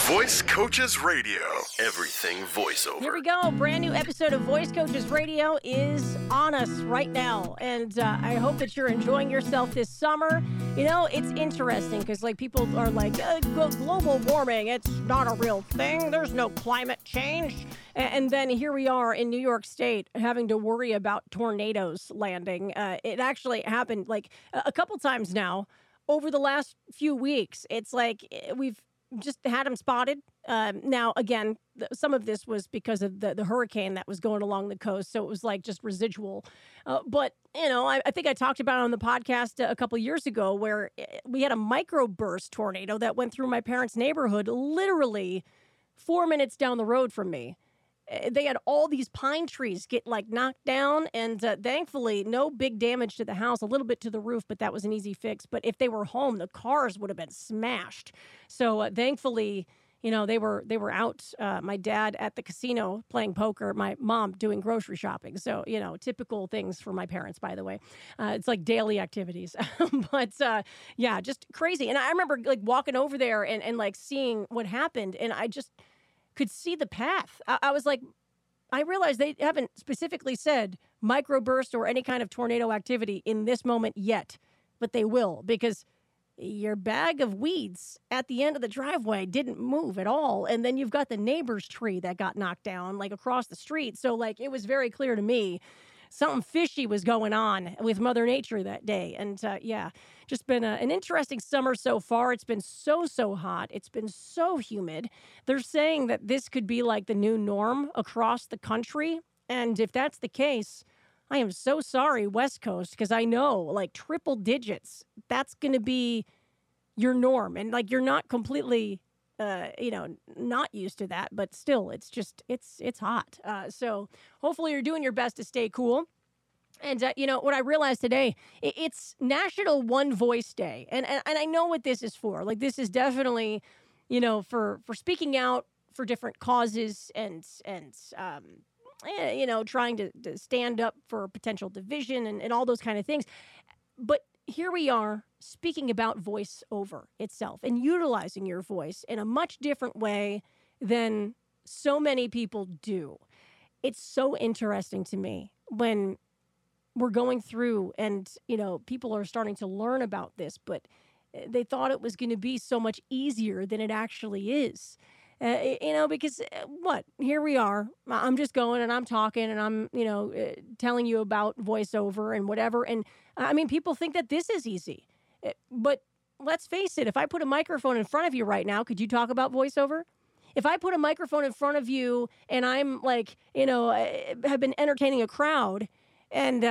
Voice Coaches Radio. Everything voiceover. Here we go. Brand new episode of Voice Coaches Radio is on us right now. And I hope that you're enjoying yourself this summer. You know, it's interesting because people are like, global warming, it's not a real thing. There's no climate change. And then here we are in New York State having to worry about tornadoes landing. It actually happened a couple times now over the last few weeks. It's like we've just had them spotted. Now, again, some of this was because of the hurricane that was going along the coast. So it was just residual. But, I think I talked about it on the podcast a couple years ago where we had a microburst tornado that went through my parents' neighborhood, literally 4 minutes down the road from me. They had all these pine trees get knocked down, and thankfully no big damage to the house, a little bit to the roof, but that was an easy fix. But if they were home, the cars would have been smashed. So thankfully, they were out, my dad at the casino playing poker, my mom doing grocery shopping. So, typical things for my parents, by the way. It's like daily activities. But yeah, just crazy. And I remember walking over there and seeing what happened, and I just could see the path. I was like, I realized they haven't specifically said microburst or any kind of tornado activity in this moment yet, but they will, because your bag of weeds at the end of the driveway didn't move at all. And then you've got the neighbor's tree that got knocked down across the street. So it was very clear to me something fishy was going on with Mother Nature that day. And yeah, just been an interesting summer so far. It's been so hot. It's been so humid. They're saying that this could be the new norm across the country. And if that's the case, I am so sorry, West Coast, because I know triple digits, that's going to be your norm. And you're not completely not used to that, but still, it's hot. So hopefully you're doing your best to stay cool. And, what I realized today, it's National One Voice Day. And I know what this is for. This is definitely, for speaking out for different causes and trying to stand up for potential division and all those kind of things. But here we are speaking about voiceover itself and utilizing your voice in a much different way than so many people do. It's so interesting to me when we're going through and, people are starting to learn about this, but they thought it was going to be so much easier than it actually is. Because here we are. I'm just going and I'm talking and I'm, telling you about voiceover and whatever. And people think that this is easy. But let's face it, if I put a microphone in front of you right now, could you talk about voiceover? If I put a microphone in front of you and I'm have been entertaining a crowd and,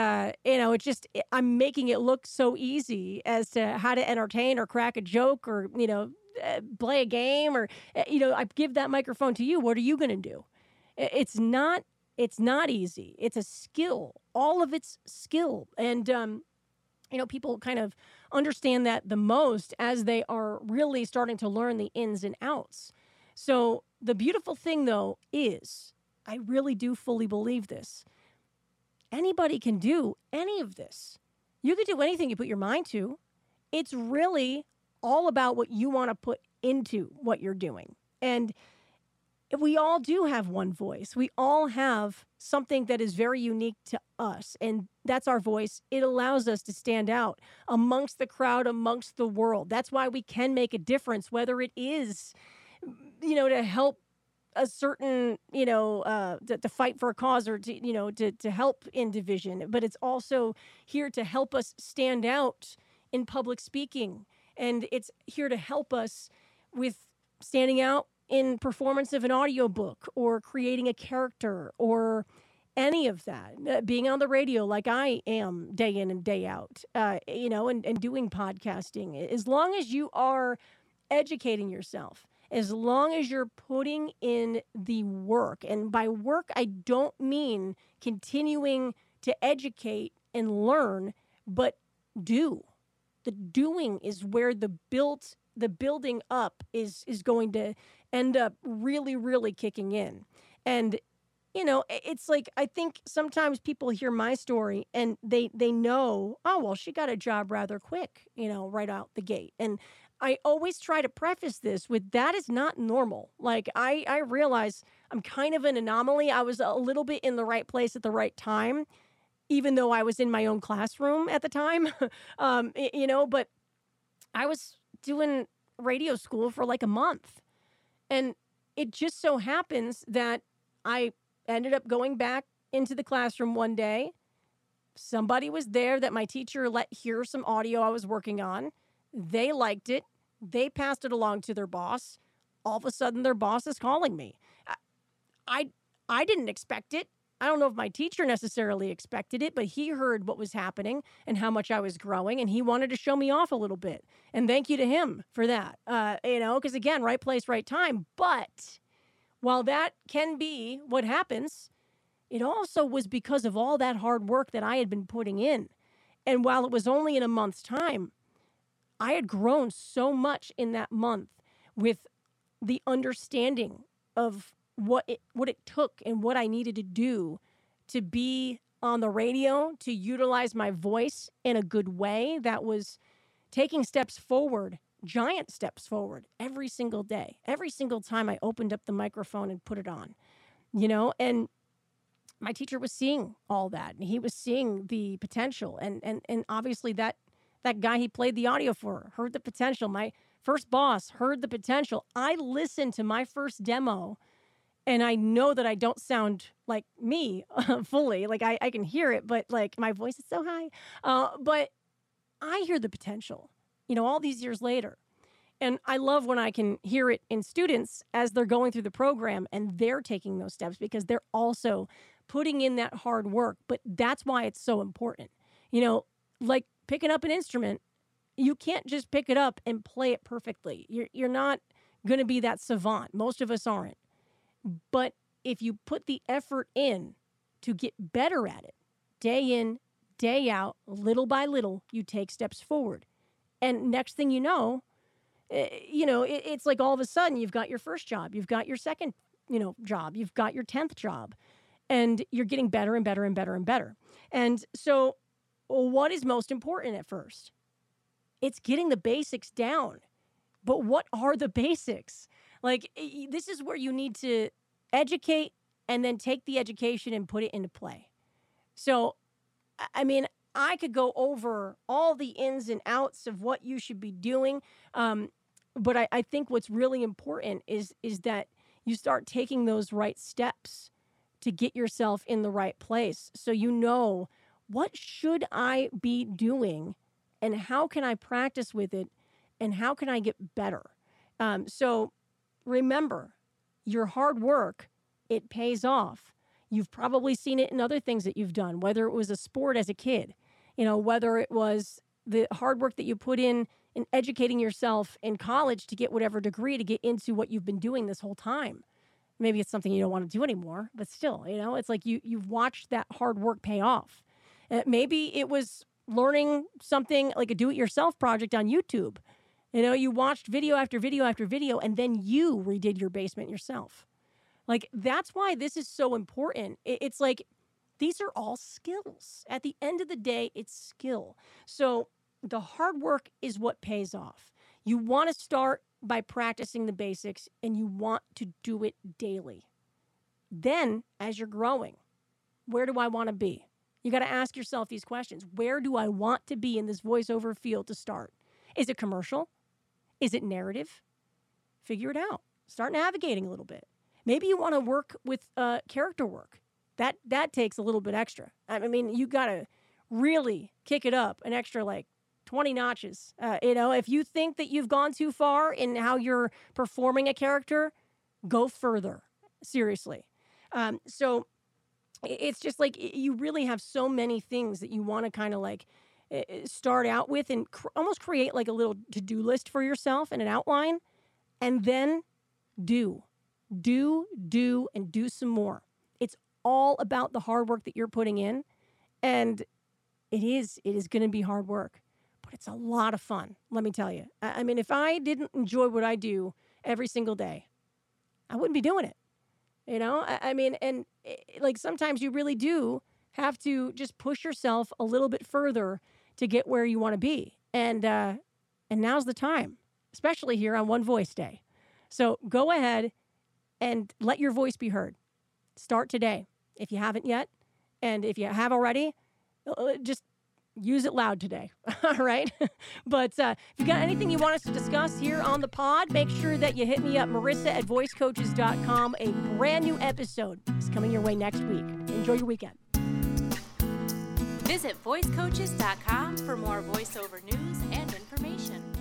I'm making it look so easy as to how to entertain or crack a joke or, play a game or, I give that microphone to you. What are you going to do? It's not easy. It's a skill. All of it's skill. And, people kind of understand that the most as they are really starting to learn the ins and outs. So the beautiful thing, though, is I really do fully believe this. Anybody can do any of this. You can do anything you put your mind to. It's really all about what you want to put into what you're doing. And we all do have one voice. We all have something that is very unique to us, and that's our voice. It allows us to stand out amongst the crowd, amongst the world. That's why we can make a difference, whether it is, to help a certain, to fight for a cause or to help in division. But it's also here to help us stand out in public speaking. And it's here to help us with standing out in performance of an audiobook or creating a character or any of that, being on the radio like I am day in and day out, and doing podcasting. As long as you are educating yourself, as long as you're putting in the work, and by work, I don't mean continuing to educate and learn, but do. The doing is where the building up is going to end up really, really kicking in. And, it's I think sometimes people hear my story and they know, oh, well, she got a job rather quick, right out the gate. And I always try to preface this with that is not normal. Like, I realize I'm kind of an anomaly. I was a little bit in the right place at the right time, even though I was in my own classroom at the time. But I was doing radio school for like a month. And it just so happens that I ended up going back into the classroom one day. Somebody was there that my teacher let hear some audio I was working on. They liked it. They passed it along to their boss. All of a sudden, their boss is calling me. I didn't expect it. I don't know if my teacher necessarily expected it, but he heard what was happening and how much I was growing, and he wanted to show me off a little bit. And thank you to him for that. Because again, right place, right time. But while that can be what happens, it also was because of all that hard work that I had been putting in. And while it was only in a month's time, I had grown so much in that month with the understanding of what it took and what I needed to do to be on the radio, to utilize my voice in a good way that was taking steps forward, giant steps forward every single day, every single time I opened up the microphone and put it on, and my teacher was seeing all that, and he was seeing the potential, and obviously that guy he played the audio for heard the potential. My first boss heard the potential. I listened to my first demo, and I know that I don't sound like me fully. Like, I can hear it, but, like, my voice is so high. But I hear the potential, all these years later. And I love when I can hear it in students as they're going through the program and they're taking those steps because they're also putting in that hard work. But that's why it's so important. Like picking up an instrument, you can't just pick it up and play it perfectly. You're not going to be that savant. Most of us aren't. But if you put the effort in to get better at it, day in, day out, little by little, you take steps forward. And next thing you know, it's like all of a sudden you've got your first job, you've got your second, job, you've got your 10th job, and you're getting better and better and better and better. And so what is most important at first? It's getting the basics down. But what are the basics? Like, this is where you need to educate and then take the education and put it into play. So, I mean, I could go over all the ins and outs of what you should be doing. But I think what's really important is that you start taking those right steps to get yourself in the right place. So what should I be doing and how can I practice with it and how can I get better? So remember, your hard work, it pays off. You've probably seen it in other things that you've done, whether it was a sport as a kid, whether it was the hard work that you put in educating yourself in college to get whatever degree to get into what you've been doing this whole time. Maybe it's something you don't want to do anymore, but still, it's like you've watched that hard work pay off. Maybe it was learning something like a do-it-yourself project on YouTube. You watched video after video after video, and then you redid your basement yourself. Like, that's why this is so important. It's like, these are all skills. At the end of the day, it's skill. So the hard work is what pays off. You want to start by practicing the basics, and you want to do it daily. Then, as you're growing, where do I want to be? You got to ask yourself these questions. Where do I want to be in this voiceover field to start? Is it commercial? Is it narrative? Figure it out. Start navigating a little bit. Maybe you want to work with character work. That takes a little bit extra. I mean, you got to really kick it up an extra 20 notches. If you think that you've gone too far in how you're performing a character, go further. Seriously. So it's just like you really have so many things that you want to kind of start out with and almost create like a little to-do list for yourself and an outline, and then do, and do some more. It's all about the hard work that you're putting in, and it is going to be hard work, but it's a lot of fun, let me tell you. I mean, if I didn't enjoy what I do every single day, I wouldn't be doing it. I mean, and sometimes you really do have to just push yourself a little bit further to get where you want to be. And now's the time. especially here on One Voice Day. So go ahead and let your voice be heard. Start today if you haven't yet. And if you have already, just use it loud today. All right? But if you got anything you want us to discuss here on the pod, make sure that you hit me up, Marissa@voicecoaches.com. A brand new episode is coming your way next week. Enjoy your weekend. Visit voicecoaches.com for more voiceover news and information.